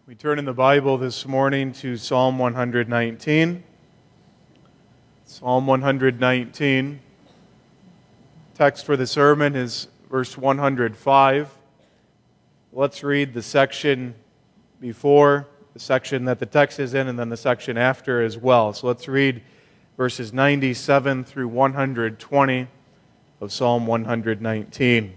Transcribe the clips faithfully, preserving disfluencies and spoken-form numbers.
We turn in the Bible this morning to Psalm one nineteen. Psalm one nineteen. Text for the sermon is verse one hundred five. Let's read the section before, the section that the text is in, and then the section after as well. So let's read verses ninety-seven through one hundred twenty of Psalm one nineteen.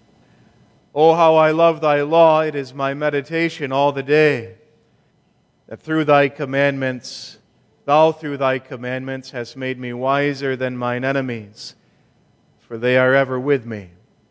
Oh, how I love thy law, it is my meditation all the day, that through thy commandments, thou through thy commandments hast made me wiser than mine enemies, for they are ever with me.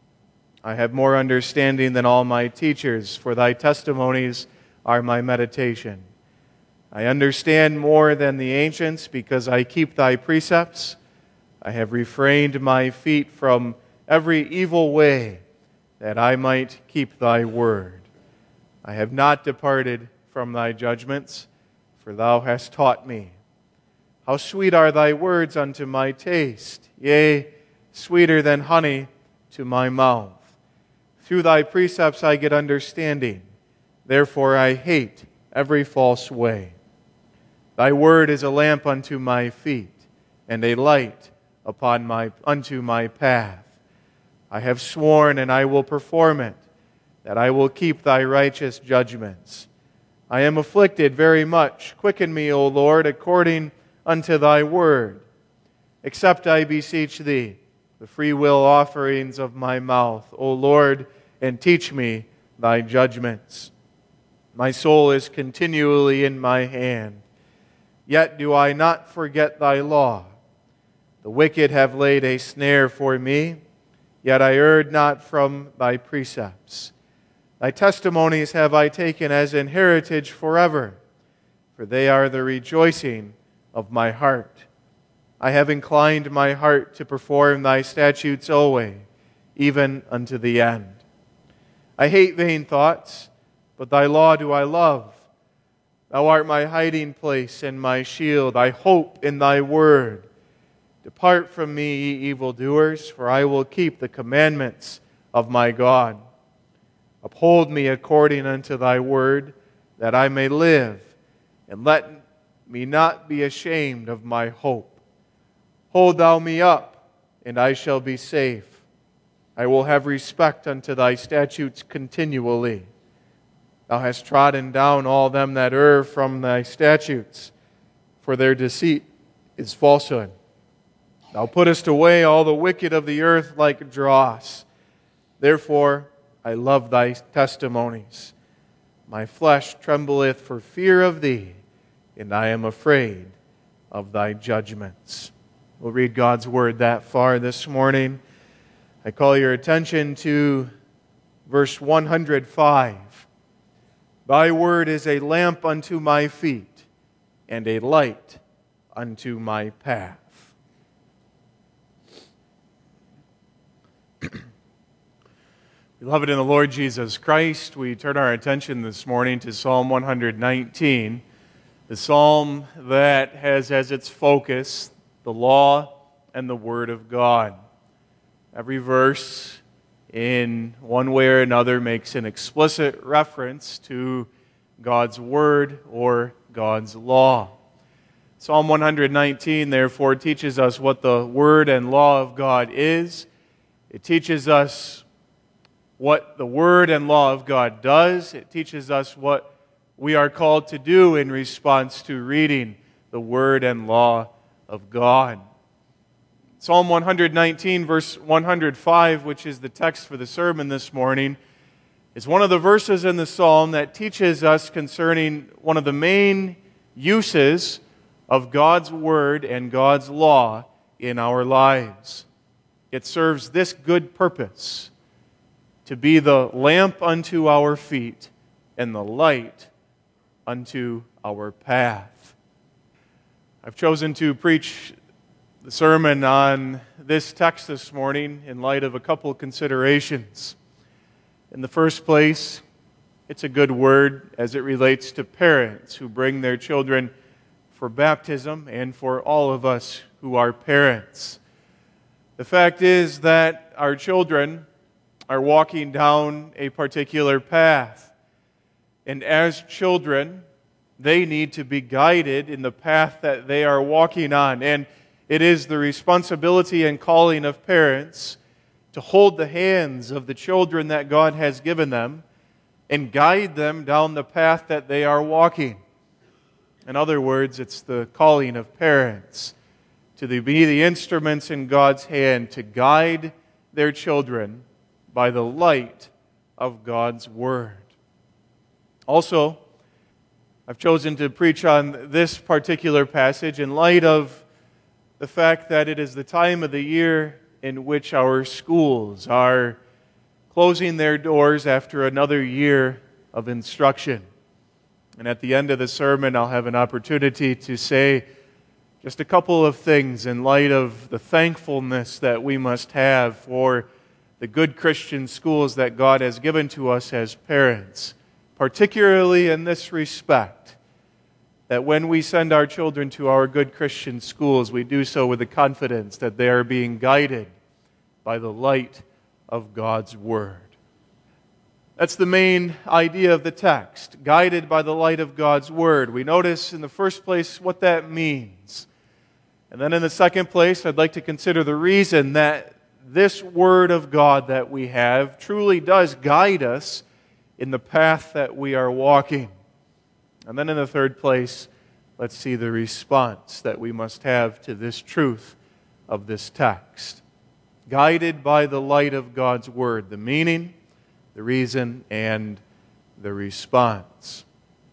I have more understanding than all my teachers, for thy testimonies are my meditation. I understand more than the ancients, because I keep thy precepts. I have refrained my feet from every evil way, that I might keep thy word. I have not departed from thy judgments, for thou hast taught me. How sweet are thy words unto my taste, yea, sweeter than honey to my mouth. Through thy precepts I get understanding, therefore I hate every false way. Thy word is a lamp unto my feet, and a light upon my unto my path. I have sworn, and I will perform it, that I will keep thy righteous judgments. I am afflicted very much. Quicken me, O Lord, according unto thy word. Accept, I beseech thee, the free will offerings of my mouth, O Lord, and teach me thy judgments. My soul is continually in my hand. Yet do I not forget thy law. The wicked have laid a snare for me, yet I erred not from thy precepts. Thy testimonies have I taken as an heritage forever, for they are the rejoicing of my heart. I have inclined my heart to perform thy statutes always, even unto the end. I hate vain thoughts, but thy law do I love. Thou art my hiding place and my shield. I hope in thy word. Depart from me, ye evildoers, for I will keep the commandments of my God. Uphold me according unto thy word, that I may live, and let me not be ashamed of my hope. Hold thou me up, and I shall be safe. I will have respect unto thy statutes continually. Thou hast trodden down all them that err from thy statutes, for their deceit is falsehood. Thou puttest away all the wicked of the earth like dross. Therefore I love thy testimonies. My flesh trembleth for fear of thee, and I am afraid of thy judgments. We'll read God's word that far this morning. I call your attention to verse one hundred five. Thy word is a lamp unto my feet, and a light unto my path. Beloved in the Lord Jesus Christ, we turn our attention this morning to Psalm one nineteen, the psalm that has as its focus the law and the Word of God. Every verse, in one way or another, makes an explicit reference to God's Word or God's law. Psalm one nineteen, therefore, teaches us what the Word and law of God is. It teaches us what the Word and law of God does. It teaches us what we are called to do in response to reading the Word and law of God. Psalm one nineteen, verse one hundred five, which is the text for the sermon this morning, is one of the verses in the psalm that teaches us concerning one of the main uses of God's Word and God's law in our lives. It serves this good purpose: to be the lamp unto our feet and the light unto our path. I've chosen to preach the sermon on this text this morning in light of a couple considerations. In the first place, it's a good word as it relates to parents who bring their children for baptism and for all of us who are parents. The fact is that our children are walking down a particular path. And as children, they need to be guided in the path that they are walking on. And it is the responsibility and calling of parents to hold the hands of the children that God has given them and guide them down the path that they are walking. In other words, it's the calling of parents to be the instruments in God's hand to guide their children by the light of God's Word. Also, I've chosen to preach on this particular passage in light of the fact that it is the time of the year in which our schools are closing their doors after another year of instruction. And at the end of the sermon, I'll have an opportunity to say just a couple of things in light of the thankfulness that we must have for the good Christian schools that God has given to us as parents, particularly in this respect, that when we send our children to our good Christian schools, we do so with the confidence that they are being guided by the light of God's Word. That's the main idea of the text, guided by the light of God's Word. We notice in the first place what that means. And then in the second place, I'd like to consider the reason that this Word of God that we have truly does guide us in the path that we are walking. And then in the third place, let's see the response that we must have to this truth of this text. Guided by the light of God's Word, the meaning, the reason, and the response.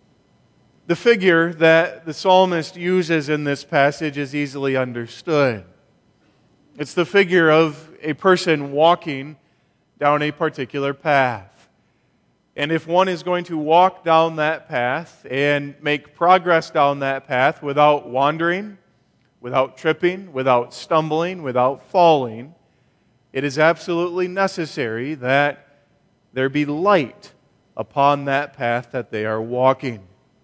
The figure that the psalmist uses in this passage is easily understood. It's the figure of a person walking down a particular path. And if one is going to walk down that path and make progress down that path without wandering, without tripping, without stumbling, without falling, it is absolutely necessary that there be light upon that path that they are walking.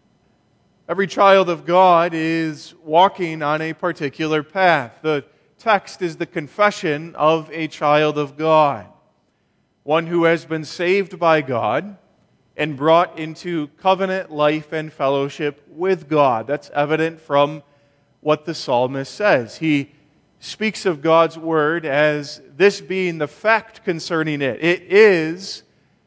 Every child of God is walking on a particular path. The text is the confession of a child of God, one who has been saved by God and brought into covenant life and fellowship with God. That's evident from what the psalmist says. He speaks of God's Word as this being the fact concerning it. It is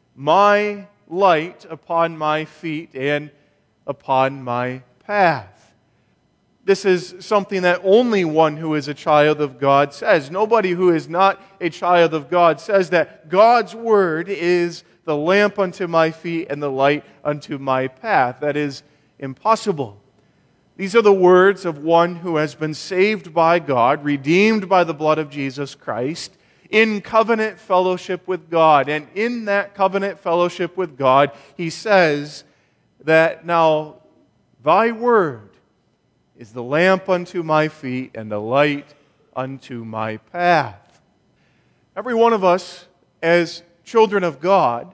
my light upon my feet and upon my path. This is something that only one who is a child of God says. Nobody who is not a child of God says that God's Word is the lamp unto my feet and the light unto my path. That is impossible. These are the words of one who has been saved by God, redeemed by the blood of Jesus Christ, in covenant fellowship with God. And in that covenant fellowship with God, he says that now thy word is the lamp unto my feet and the light unto my path. Every one of us, as children of God,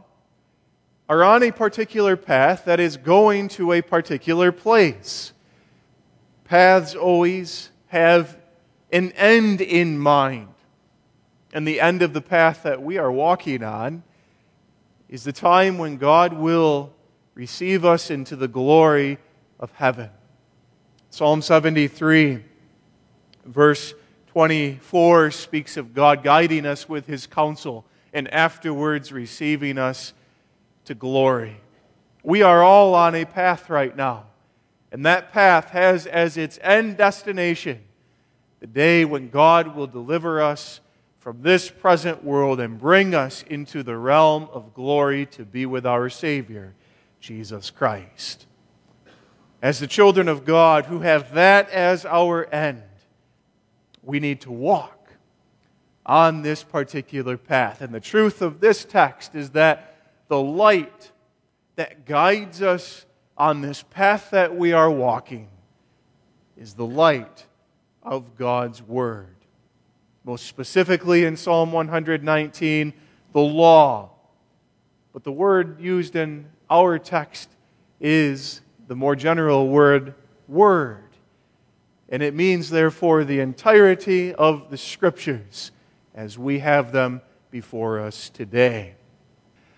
are on a particular path that is going to a particular place. Paths always have an end in mind. And the end of the path that we are walking on is the time when God will receive us into the glory of heaven. Psalm seventy-three, verse twenty-four, speaks of God guiding us with His counsel and afterwards receiving us to glory. We are all on a path right now, and that path has as its end destination the day when God will deliver us from this present world and bring us into the realm of glory to be with our Savior, Jesus Christ. As the children of God who have that as our end, we need to walk on this particular path. And the truth of this text is that the light that guides us on this path that we are walking is the light of God's Word. Most specifically in Psalm one nineteen, the law. But the word used in our text is the more general word, word. And it means, therefore, the entirety of the Scriptures as we have them before us today.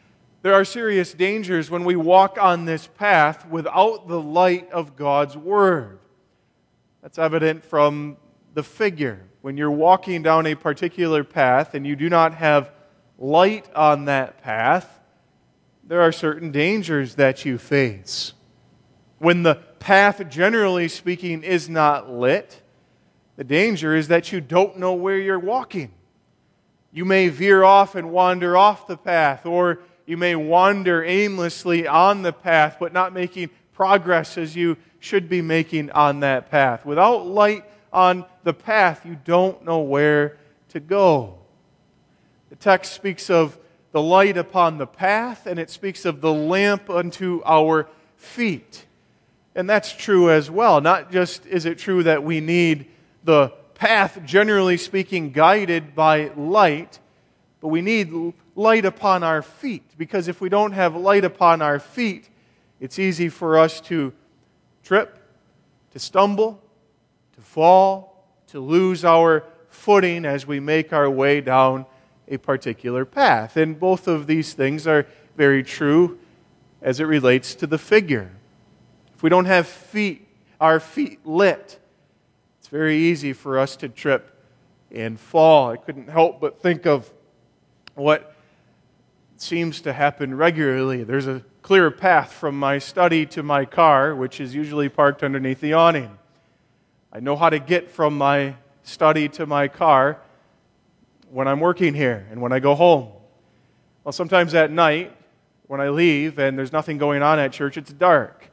There are serious dangers when we walk on this path without the light of God's Word. That's evident from the figure. When you're walking down a particular path and you do not have light on that path, there are certain dangers that you face. When the path, generally speaking, is not lit, the danger is that you don't know where you're walking. You may veer off and wander off the path, or you may wander aimlessly on the path, but not making progress as you should be making on that path. Without light on the path, you don't know where to go. The text speaks of the light upon the path, and it speaks of the lamp unto our feet. And that's true as well. Not just is it true that we need the path, generally speaking, guided by light, but we need light upon our feet. Because if we don't have light upon our feet, it's easy for us to trip, to stumble, to fall, to lose our footing as we make our way down a particular path. And both of these things are very true as it relates to the figure. If we don't have feet, our feet lit, it's very easy for us to trip and fall. I couldn't help but think of what seems to happen regularly. There's a clear path from my study to my car, which is usually parked underneath the awning. I know how to get from my study to my car when I'm working here and when I go home. Well, sometimes at night, when I leave and there's nothing going on at church, it's dark.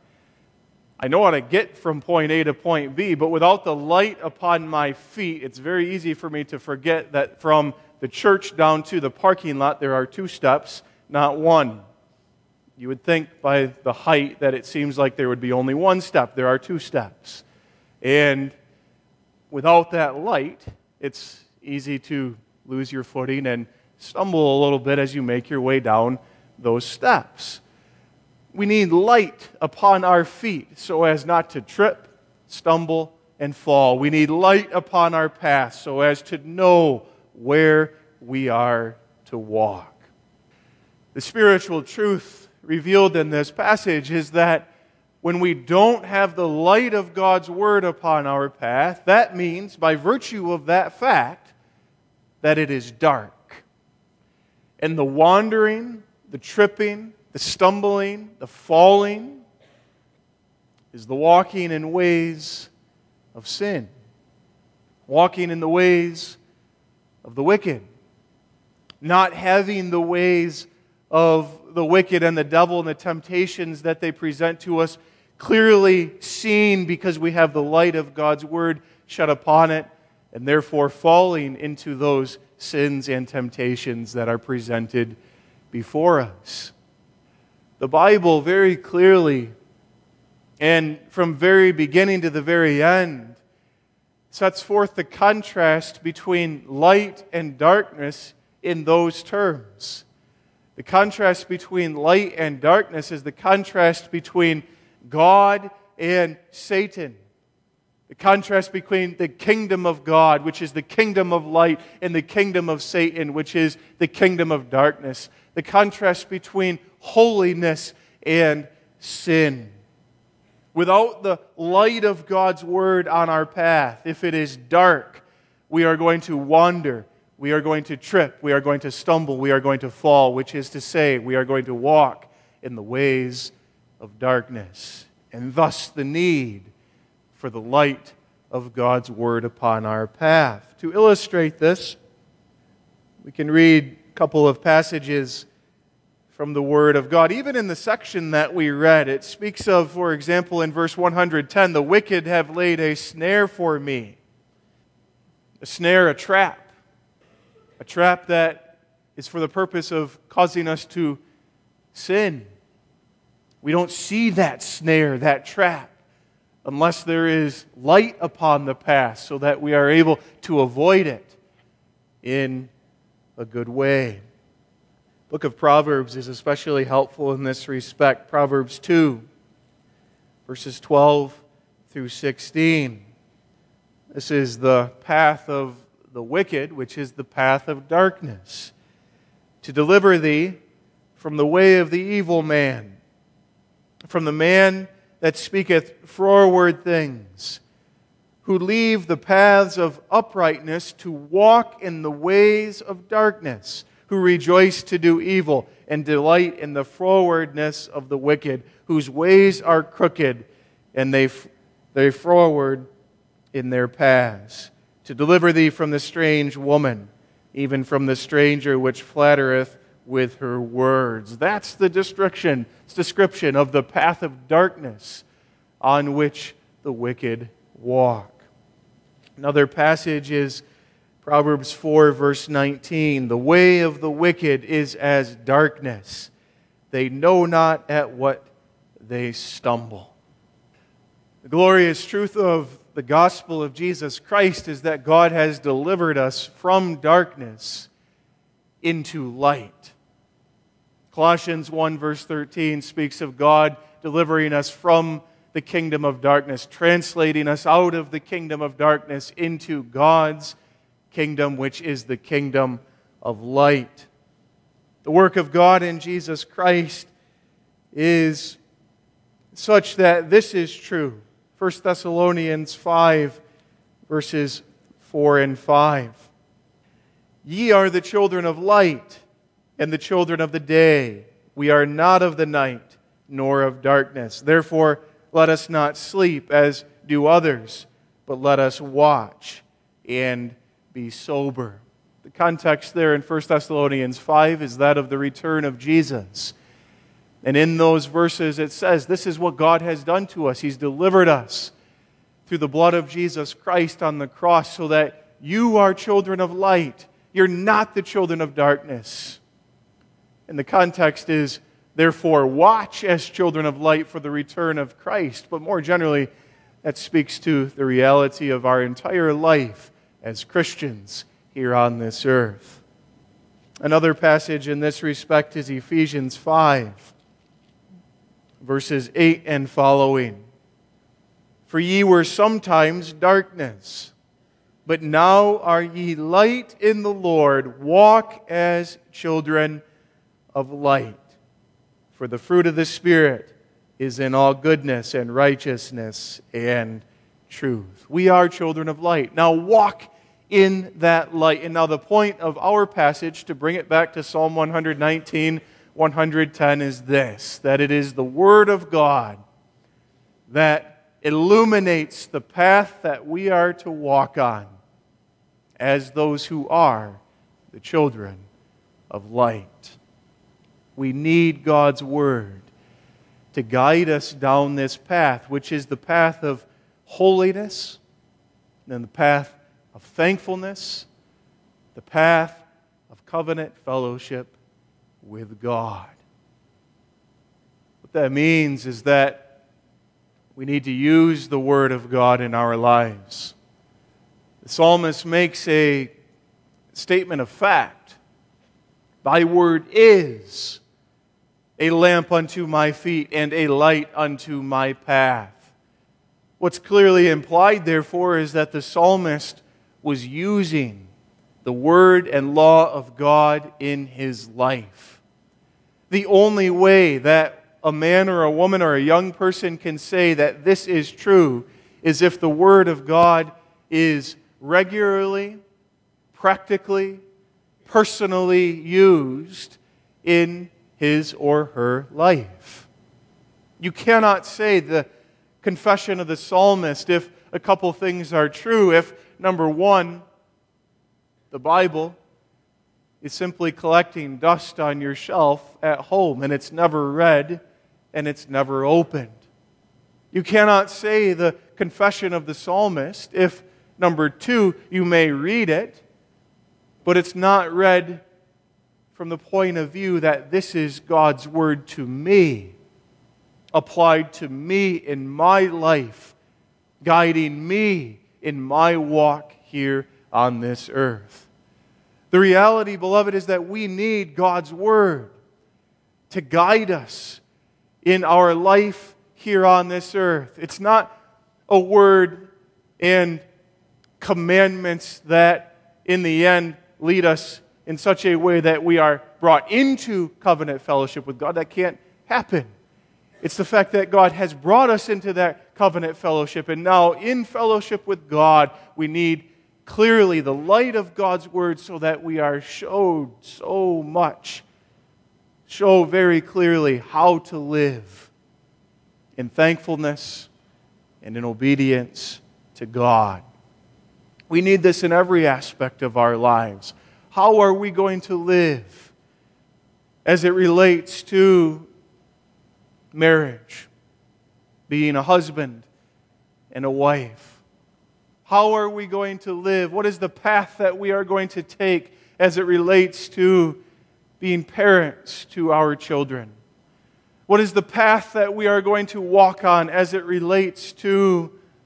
I know how to get from point A to point B, but without the light upon my feet, it's very easy for me to forget that from the church down to the parking lot, there are two steps, not one. You would think by the height that it seems like there would be only one step. There are two steps. And without that light, it's easy to lose your footing and stumble a little bit as you make your way down those steps. We need light upon our feet so as not to trip, stumble, and fall. We need light upon our path so as to know where we are to walk. The spiritual truth revealed in this passage is that when we don't have the light of God's Word upon our path, that means, by virtue of that fact, that it is dark. And the wandering, the tripping, the stumbling, the falling is the walking in ways of sin. Walking in the ways of the wicked. Not having the ways of the wicked and the devil and the temptations that they present to us clearly seen because we have the light of God's Word shed upon it, and therefore falling into those sins and temptations that are presented before us. The Bible very clearly, and from very beginning to the very end, sets forth the contrast between light and darkness in those terms. The contrast between light and darkness is the contrast between God and Satan. The contrast between the kingdom of God, which is the kingdom of light, and the kingdom of Satan, which is the kingdom of darkness. The contrast between holiness and sin. Without the light of God's Word on our path, if it is dark, we are going to wander, we are going to trip, we are going to stumble, we are going to fall, which is to say, we are going to walk in the ways of darkness. And thus the need for the light of God's Word upon our path. To illustrate this, we can read a couple of passages from the Word of God. Even in the section that we read, it speaks of, for example, in verse one hundred ten, the wicked have laid a snare for me. A snare, a trap. A trap that is for the purpose of causing us to sin. We don't see that snare, that trap, unless there is light upon the path so that we are able to avoid it in a good way. The book of Proverbs is especially helpful in this respect. Proverbs two, verses twelve through sixteen. This is the path of the wicked, which is the path of darkness. To deliver thee from the way of the evil man, from the man that speaketh froward things, who leave the paths of uprightness to walk in the ways of darkness, who rejoice to do evil and delight in the frowardness of the wicked, whose ways are crooked, and they, they froward in their paths, to deliver thee from the strange woman, even from the stranger which flattereth with her words. That's the description, description of the path of darkness on which the wicked walk. Another passage is Proverbs four, verse nineteen. The way of the wicked is as darkness. They know not at what they stumble. The glorious truth of the gospel of Jesus Christ is that God has delivered us from darkness into light. Colossians one, verse thirteen speaks of God delivering us from the kingdom of darkness, translating us out of the kingdom of darkness into God's kingdom, which is the kingdom of light. The work of God in Jesus Christ is such that this is true. First Thessalonians five, verses four and five. Ye are the children of light and the children of the day. We are not of the night, nor of darkness. Therefore, let us not sleep as do others, but let us watch and be sober. The context there in First Thessalonians five is that of the return of Jesus. And in those verses it says, this is what God has done to us. He's delivered us through the blood of Jesus Christ on the cross so that you are children of light. You're not the children of darkness. And the context is, therefore, watch as children of light for the return of Christ. But more generally, that speaks to the reality of our entire life as Christians here on this earth. Another passage in this respect is Ephesians five, verses eight and following. For ye were sometimes darkness, but now are ye light in the Lord. Walk as children of light. For the fruit of the Spirit is in all goodness and righteousness and truth. We are children of light. Now walk in that light. And now the point of our passage, to bring it back to Psalm one nineteen, one ten, is this, that it is the Word of God that illuminates the path that we are to walk on as those who are the children of light. We need God's Word to guide us down this path, which is the path of holiness, and the path of thankfulness, the path of covenant fellowship with God. What that means is that we need to use the Word of God in our lives. The psalmist makes a statement of fact. Thy Word is a lamp unto my feet and a light unto my path. What's clearly implied, therefore, is that the psalmist was using the Word and law of God in his life. The only way that a man or a woman or a young person can say that this is true is if the Word of God is regularly, practically, personally used in his or her life. You cannot say the confession of the psalmist if a couple things are true. If, number one, the Bible is simply collecting dust on your shelf at home and it's never read and it's never opened. You cannot say the confession of the psalmist if, number two, you may read it, but it's not read from the point of view that this is God's Word to me, applied to me in my life, guiding me in my walk here on this earth. The reality, beloved, is that we need God's Word to guide us in our life here on this earth. It's not a word and commandments that in the end lead us in such a way that we are brought into covenant fellowship with God. That can't happen. It's the fact that God has brought us into that covenant fellowship, and now in fellowship with God, we need clearly the light of God's Word so that we are showed so much, show very clearly how to live in thankfulness and in obedience to God. We need this in every aspect of our lives. How are we going to live as it relates to marriage, being a husband and a wife? How are we going to live? What is the path that we are going to take as it relates to being parents to our children? What is the path that we are going to walk on as it relates to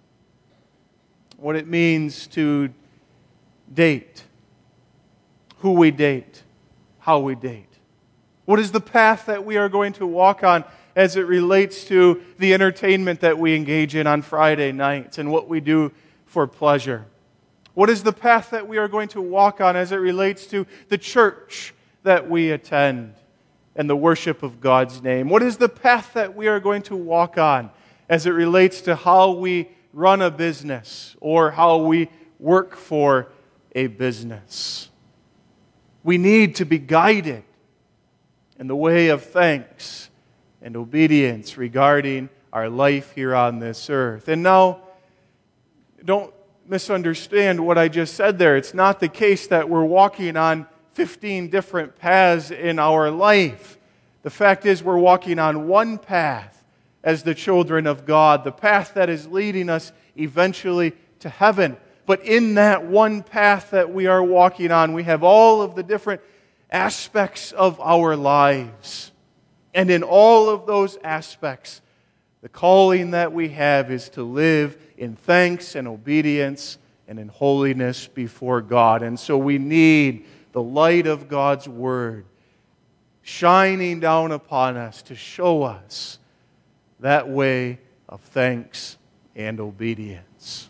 what it means to date, who we date, how we date? What is the path that we are going to walk on as it relates to the entertainment that we engage in on Friday nights and what we do for pleasure? What is the path that we are going to walk on as it relates to the church that we attend and the worship of God's name? What is the path that we are going to walk on as it relates to how we run a business or how we work for a business? We need to be guided in the way of thanks and obedience regarding our life here on this earth. And now, don't misunderstand what I just said there. It's not the case that we're walking on fifteen different paths in our life. The fact is, we're walking on one path as the children of God, the path that is leading us eventually to heaven. But in that one path that we are walking on, we have all of the different aspects of our lives. And in all of those aspects, the calling that we have is to live in thanks and obedience and in holiness before God. And so we need the light of God's Word shining down upon us to show us that way of thanks and obedience.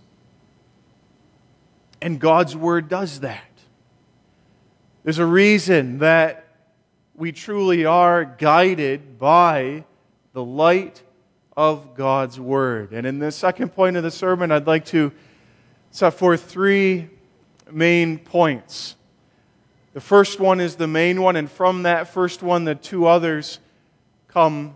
And God's Word does that. There's a reason that we truly are guided by the light of God's Word. And in the second point of the sermon, I'd like to set forth three main points. The first one is the main one, and from that first one, the two others come.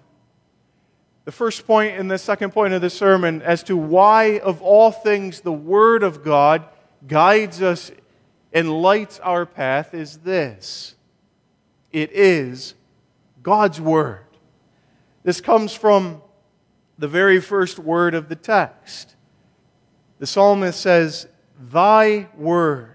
The first point and the second point of the sermon as to why, of all things, the Word of God guides us and lights our path is this. It is God's Word. This comes from the very first word of the text. The psalmist says, "Thy word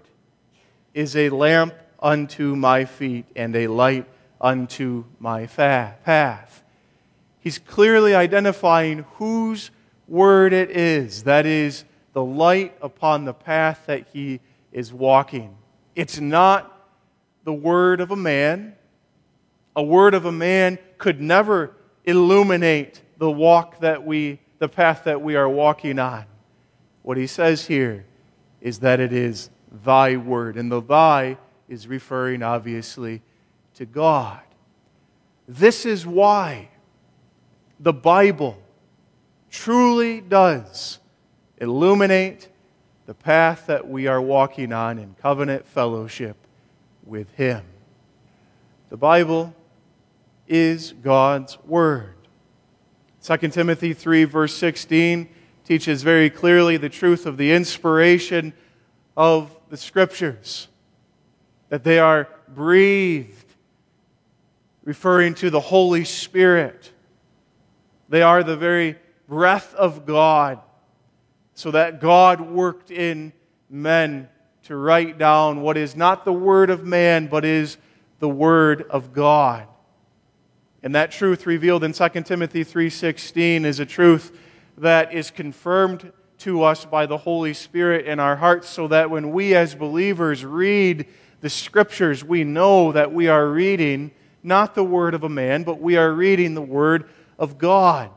is a lamp unto my feet and a light unto my path." He's clearly identifying whose word it is that is the light upon the path that he is walking. It's not the word of a man. A word of a man could never illuminate the walk that we, the path that we are walking on. What he says here is that it is thy word. And the thy is referring obviously to God. This is why the Bible truly does illuminate the path that we are walking on in covenant fellowship with Him. The Bible is God's Word. Second Timothy three, verse sixteen teaches very clearly the truth of the inspiration of the Scriptures, that they are breathed, referring to the Holy Spirit. They are the very breath of God, so that God worked in men to write down what is not the word of man, but is the Word of God. And that truth revealed in Second Timothy three sixteen is a truth that is confirmed to us by the Holy Spirit in our hearts, so that when we as believers read the Scriptures, we know that we are reading not the word of a man, but we are reading the Word of God.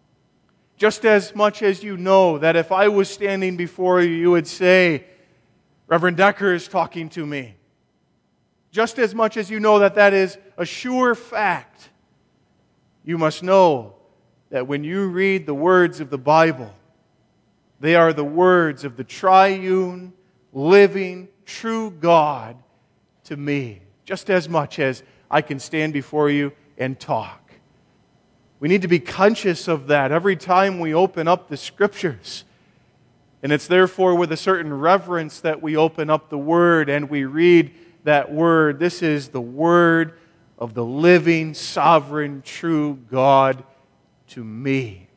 Just as much as you know that if I was standing before you, you would say, "Reverend Decker is talking to me." just as much as you know that that is a sure fact, you must know that when you read the words of the Bible, they are the words of the triune, living, true God to me, just as much as I can stand before you and talk. We need to be conscious of that every time we open up the Scriptures. And it's therefore with a certain reverence that we open up the Word and we read that Word. This is the Word of the living, sovereign, true God to me.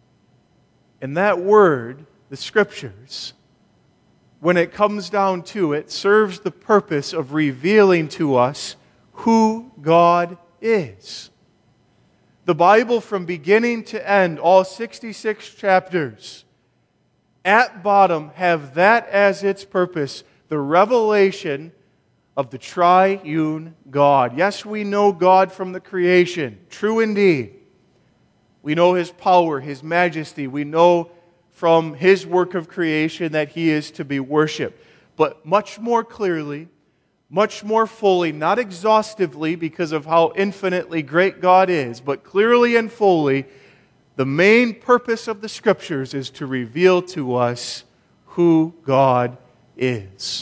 And that Word, the Scriptures, when it comes down to it, serves the purpose of revealing to us who God is. The Bible, from beginning to end, all sixty-six chapters, at bottom have that as its purpose, the revelation of the triune God. Yes, we know God from the creation, true indeed. We know His power, His majesty. We know from His work of creation that He is to be worshipped. But much more clearly, much more fully, not exhaustively because of how infinitely great God is, but clearly and fully, the main purpose of the Scriptures is to reveal to us who God is.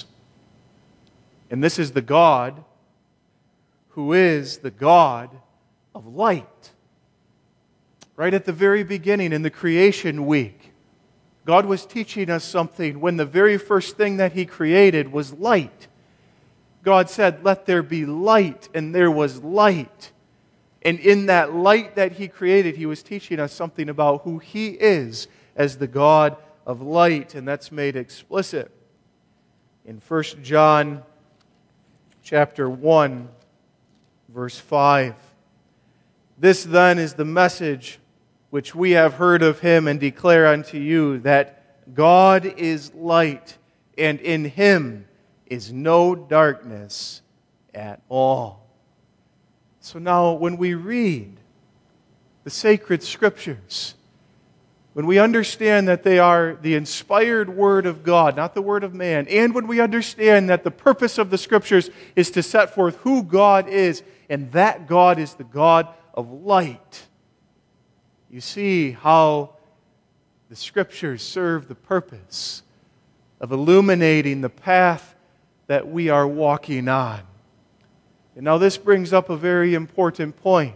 And this is the God who is the God of light. Right at the very beginning in the creation week, God was teaching us something when the very first thing that He created was light. God said, "Let there be light," and there was light. And in that light that He created, He was teaching us something about who He is as the God of light, and that's made explicit in First John chapter one, verse five. "This then is the message which we have heard of Him and declare unto you, that God is light, and in Him is no darkness at all." So now when we read the sacred Scriptures, when we understand that they are the inspired Word of God, not the Word of man, and when we understand that the purpose of the Scriptures is to set forth who God is, and that God is the God of light, you see how the Scriptures serve the purpose of illuminating the path that we are walking on. And now this brings up a very important point.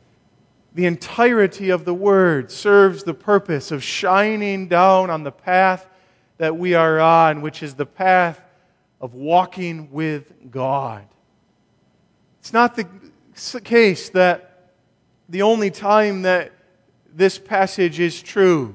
The entirety of the Word serves the purpose of shining down on the path that we are on, which is the path of walking with God. It's not the case that the only time that this passage is true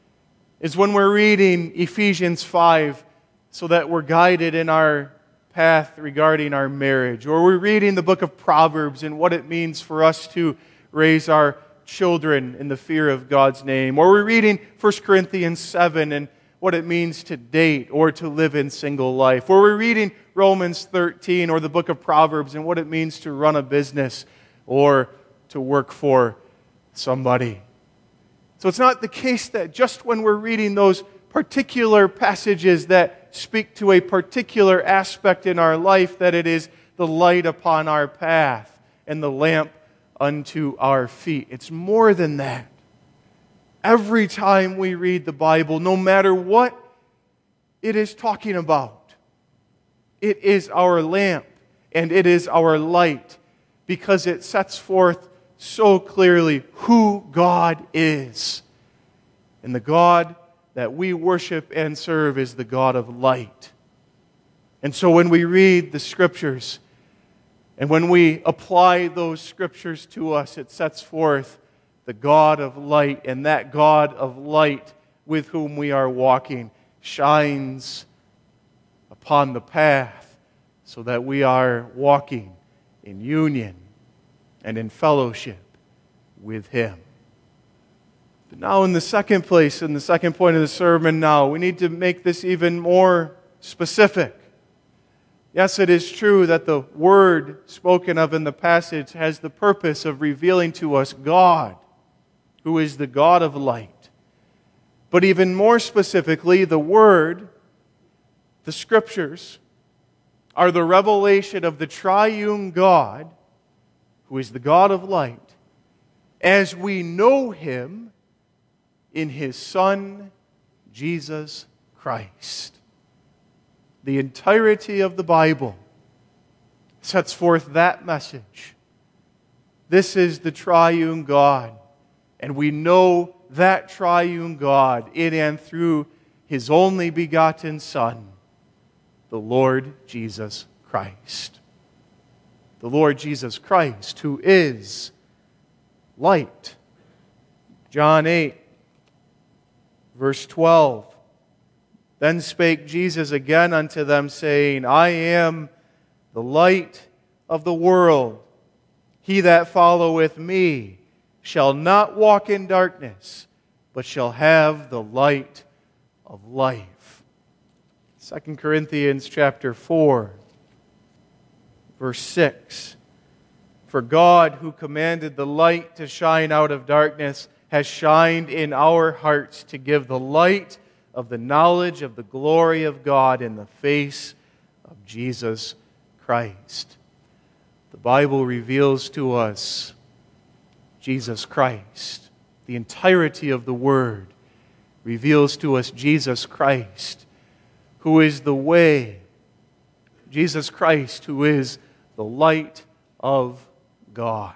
is when we're reading Ephesians five so that we're guided in our path regarding our marriage, or we're reading the book of Proverbs and what it means for us to raise our children in the fear of God's name, or we're reading First Corinthians seven and what it means to date or to live in single life, or we're reading Romans thirteen or the book of Proverbs and what it means to run a business or to work for somebody. So it's not the case that just when we're reading those particular passages that speak to a particular aspect in our life that it is the light upon our path and the lamp unto our feet. It's more than that. Every time we read the Bible, no matter what it is talking about, it is our lamp and it is our light, because it sets forth so clearly who God is. And the God that we worship and serve is the God of light. And so when we read the Scriptures, and when we apply those Scriptures to us, it sets forth the God of light, and that God of light with whom we are walking shines upon the path so that we are walking in union and in fellowship with Him. But now in the second place, in the second point of the sermon now, we need to make this even more specific. Yes, it is true that the word spoken of in the passage has the purpose of revealing to us God, who is the God of light. But even more specifically, the word, the Scriptures, are the revelation of the triune God, who is the God of light, as we know Him in His Son, Jesus Christ. The entirety of the Bible sets forth that message. This is the triune God, and we know that triune God in and through His only begotten Son, the Lord Jesus Christ. The Lord Jesus Christ, who is light. John eight, verse twelve. Then spake Jesus again unto them, saying, I am the light of the world. He that followeth me shall not walk in darkness, but shall have the light of life. Second Corinthians chapter four, verse six. For God, who commanded the light to shine out of darkness, has shined in our hearts to give the light of the knowledge of the glory of God in the face of Jesus Christ. The Bible reveals to us Jesus Christ. The entirety of the Word reveals to us Jesus Christ, who is the way. Jesus Christ, who is the light of God.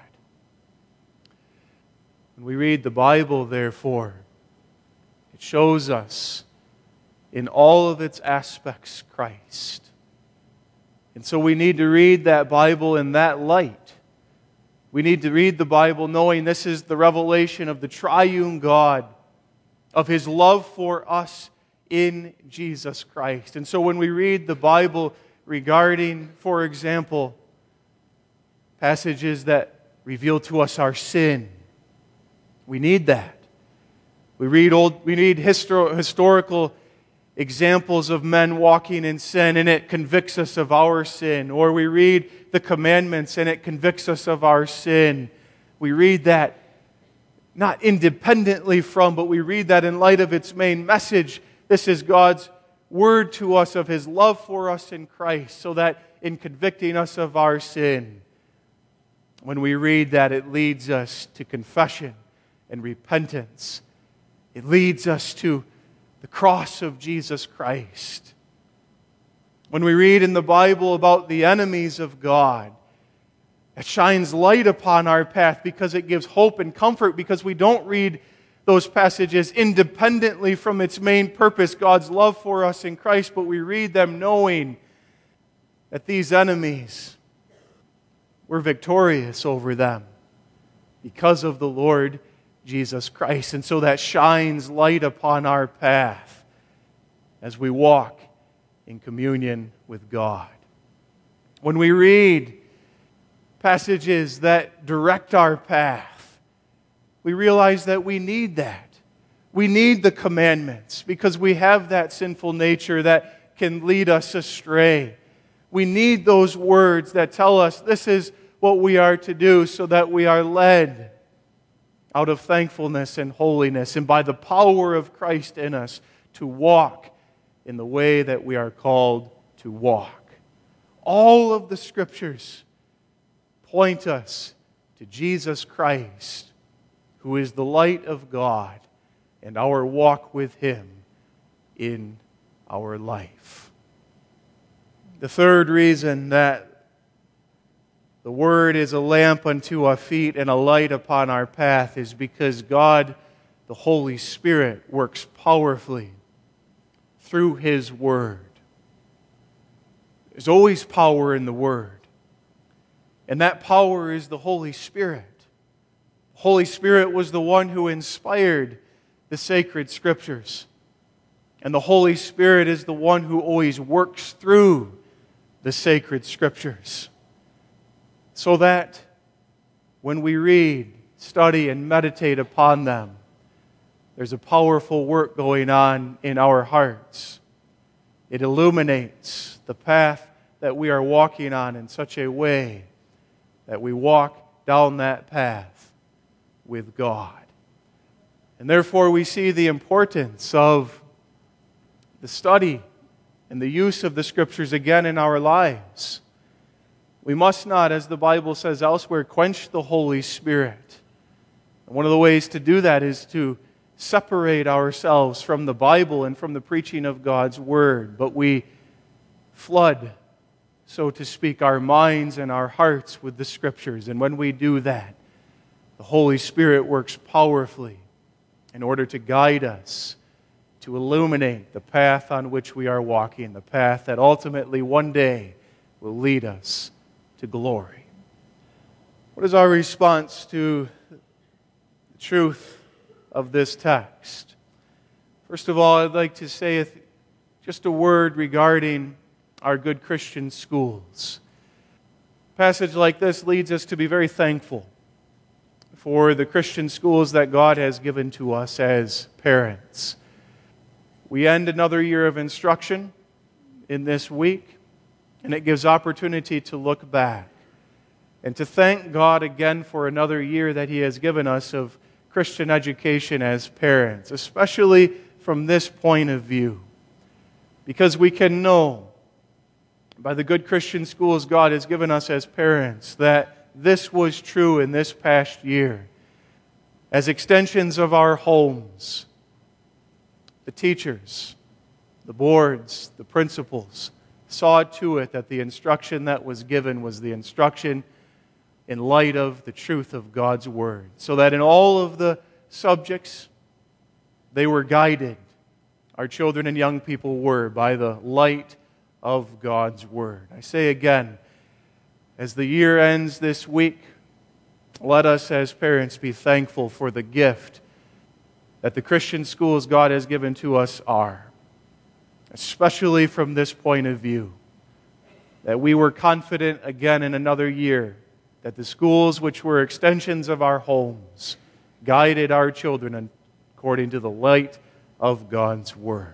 When we read the Bible, therefore, it shows us in all of its aspects Christ. And so we need to read that Bible in that light. We need to read the Bible knowing this is the revelation of the triune God, of His love for us in Jesus Christ. And so when we read the Bible regarding, for example, passages that reveal to us our sin, we need that. We read old. We need histor- historical examples of men walking in sin, and it convicts us of our sin. Or we read the commandments, and it convicts us of our sin. We read that not independently from, but we read that in light of its main message. This is God's word to us of His love for us in Christ, so that in convicting us of our sin, when we read that, it leads us to confession and repentance. It leads us to the cross of Jesus Christ. When we read in the Bible about the enemies of God, it shines light upon our path because it gives hope and comfort, because we don't read those passages independently from its main purpose, God's love for us in Christ, but we read them knowing that these enemies, we're victorious over them because of the Lord Jesus Christ. And so that shines light upon our path as we walk in communion with God. When we read passages that direct our path, we realize that we need that. We need the commandments because we have that sinful nature that can lead us astray. We need those words that tell us this is what we are to do so that we are led out of thankfulness and holiness, and by the power of Christ in us, to walk in the way that we are called to walk. All of the Scriptures point us to Jesus Christ, who is the light of God, and our walk with Him in our life. The third reason that the Word is a lamp unto our feet and a light upon our path is because God, the Holy Spirit, works powerfully through His Word. There's always power in the Word. And that power is the Holy Spirit. The Holy Spirit was the one who inspired the sacred Scriptures. And the Holy Spirit is the one who always works through the sacred Scriptures, so that when we read, study, and meditate upon them, there's a powerful work going on in our hearts. It illuminates the path that we are walking on in such a way that we walk down that path with God. And therefore we see the importance of the study and the use of the Scriptures again in our lives. We must not, as the Bible says elsewhere, quench the Holy Spirit. And one of the ways to do that is to separate ourselves from the Bible and from the preaching of God's Word. But we flood, so to speak, our minds and our hearts with the Scriptures. And when we do that, the Holy Spirit works powerfully in order to guide us, to illuminate the path on which we are walking, the path that ultimately one day will lead us to glory. What is our response to the truth of this text? First of all, I'd like to say just a word regarding our good Christian schools. A passage like this leads us to be very thankful for the Christian schools that God has given to us as parents. We end another year of instruction in this week, and it gives opportunity to look back and to thank God again for another year that He has given us of Christian education as parents, especially from this point of view. Because we can know by the good Christian schools God has given us as parents that this was true in this past year. As extensions of our homes, the teachers, the boards, the principals saw to it that the instruction that was given was the instruction in light of the truth of God's Word. So that in all of the subjects, they were guided. Our children and young people were by the light of God's Word. I say again, as the year ends this week, let us as parents be thankful for the gift that the Christian schools God has given to us are, especially from this point of view, that we were confident again in another year that the schools which were extensions of our homes guided our children according to the light of God's Word.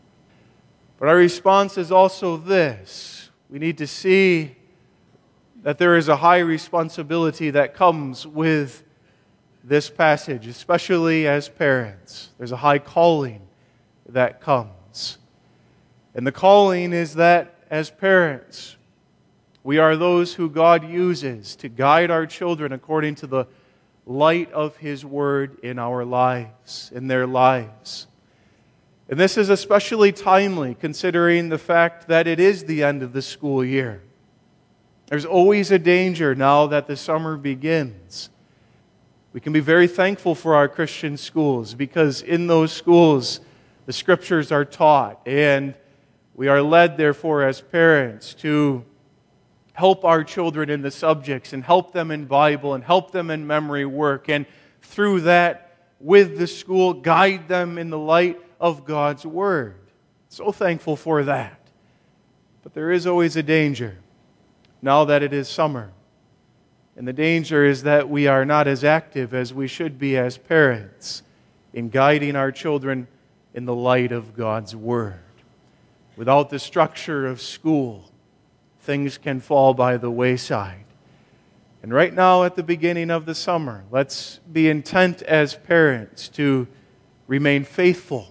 But our response is also this. We need to see that there is a high responsibility that comes with this passage, especially as parents. There's a high calling that comes. And the calling is that as parents, we are those who God uses to guide our children according to the light of His Word in our lives, in their lives. And this is especially timely considering the fact that it is the end of the school year. There's always a danger now that the summer begins. We can be very thankful for our Christian schools because in those schools the Scriptures are taught, and we are led, therefore, as parents to help our children in the subjects and help them in Bible and help them in memory work, and through that, with the school, guide them in the light of God's Word. So thankful for that. But there is always a danger now that it is summer. And the danger is that we are not as active as we should be as parents in guiding our children in the light of God's Word. Without the structure of school, things can fall by the wayside. And right now at the beginning of the summer, let's be intent as parents to remain faithful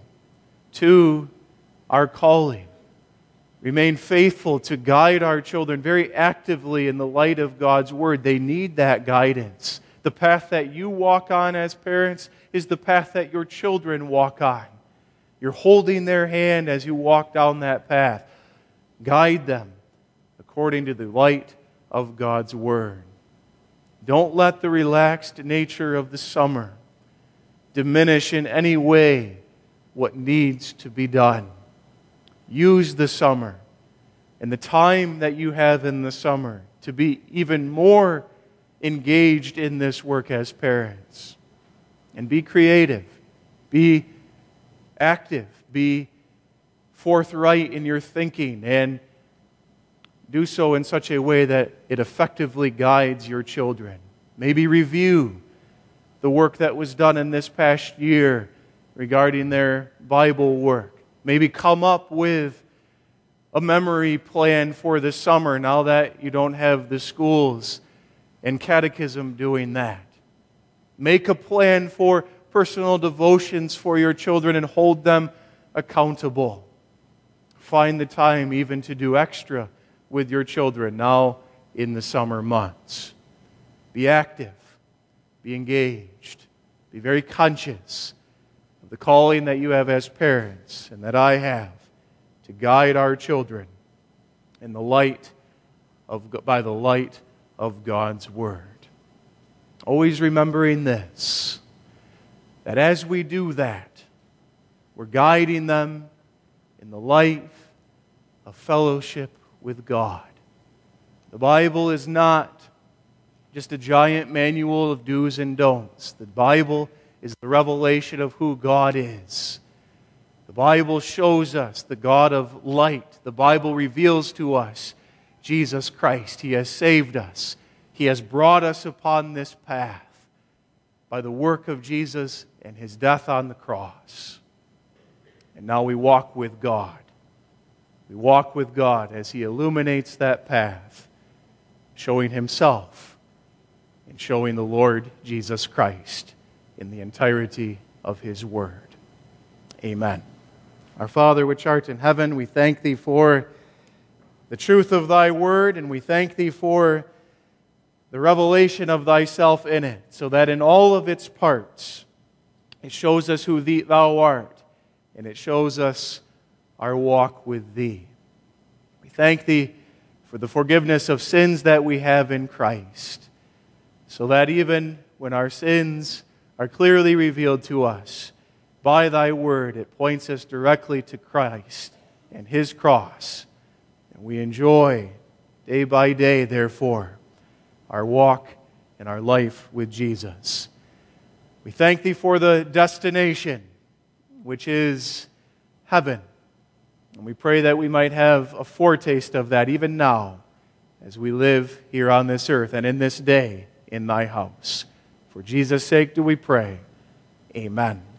to our calling. Remain faithful to guide our children very actively in the light of God's Word. They need that guidance. The path that you walk on as parents is the path that your children walk on. You're holding their hand as you walk down that path. Guide them according to the light of God's Word. Don't let the relaxed nature of the summer diminish in any way what needs to be done. Use the summer and the time that you have in the summer to be even more engaged in this work as parents. And be creative. Be active. Be forthright in your thinking, and do so in such a way that it effectively guides your children. Maybe review the work that was done in this past year regarding their Bible work. Maybe come up with a memory plan for the summer now that you don't have the schools and catechism doing that. Make a plan for personal devotions for your children and hold them accountable. find the time even to do extra with your children now in the summer months. Be active. Be engaged. Be very conscious of the calling that you have as parents and that I have to guide our children in the light of, by the light of God's Word. Always remembering this, that as we do that, we're guiding them in the life of fellowship with God. The Bible is not just a giant manual of do's and don'ts. The Bible is the revelation of who God is. The Bible shows us the God of light. The Bible reveals to us Jesus Christ. He has saved us. He has brought us upon this path by the work of Jesus and His death on the cross. And now we walk with God. We walk with God as He illuminates that path, showing Himself and showing the Lord Jesus Christ in the entirety of His Word. Amen. Our Father which art in heaven, we thank Thee for the truth of Thy Word, and we thank Thee for the revelation of Thyself in it, so that in all of its parts it shows us who thee, Thou art, and it shows us our walk with Thee. We thank Thee for the forgiveness of sins that we have in Christ, so that even when our sins are clearly revealed to us by Thy Word, it points us directly to Christ and His cross. And we enjoy day by day, therefore, our walk and our life with Jesus. We thank Thee for the destination, which is heaven. And we pray that we might have a foretaste of that even now as we live here on this earth and in this day in Thy house. For Jesus' sake do we pray. Amen.